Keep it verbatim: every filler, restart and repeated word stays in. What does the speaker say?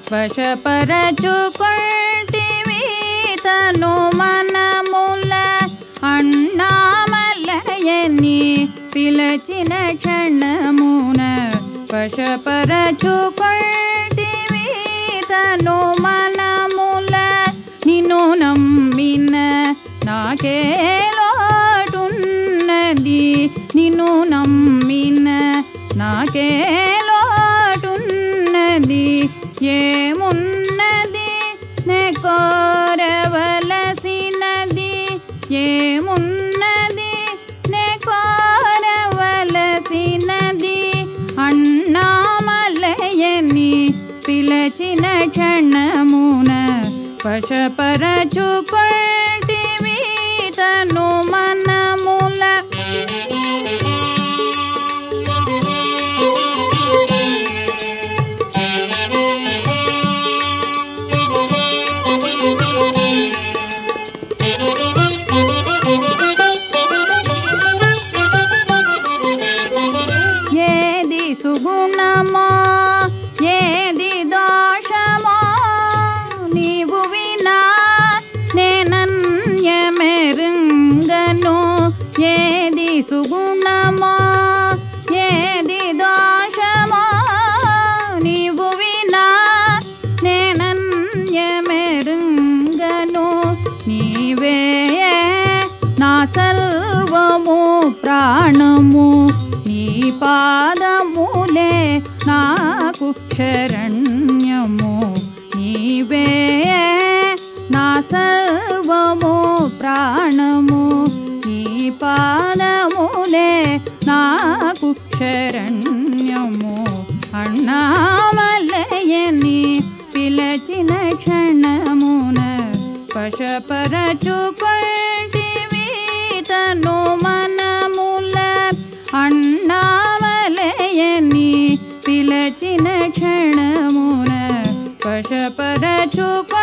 వశపరచుకొంటివి తను మనముల అన్నామలయని పిలచిన క్షణమున వశపరచుకొంటివి తను మనముల నిన్ను నమ్మిన నాకే లోటున్నది నిన్ను నమ్మిన నాకే లోటున్నది ఏమున్నది నే కోరవలసినది ఏమున్నది నే కోరవలసినది అన్నామలయని పిలచిన క్షణమున వశపరచుకొంటివి తను మనముల ఏది సుగుణమో ఏది దోషమో నీవు వినా నేనన్యమెరుంగను ఏది సుగుణమో ఏది దోషమో నీవు వినా నేనన్యమెరుంగను నీవే నా సర్వము ప్రాణము నీ పాదములే నాకు శరణ్యము నీవే నా సర్వము ప్రాణము నీ పాదములే నాకు శరణ్యము అన్నామలయని పిలచిన క్షణమున వశపరచుకొంటివి తను మనముల అన్నామలయని పిలచిన క్షణమున వశపరచుకొంటివి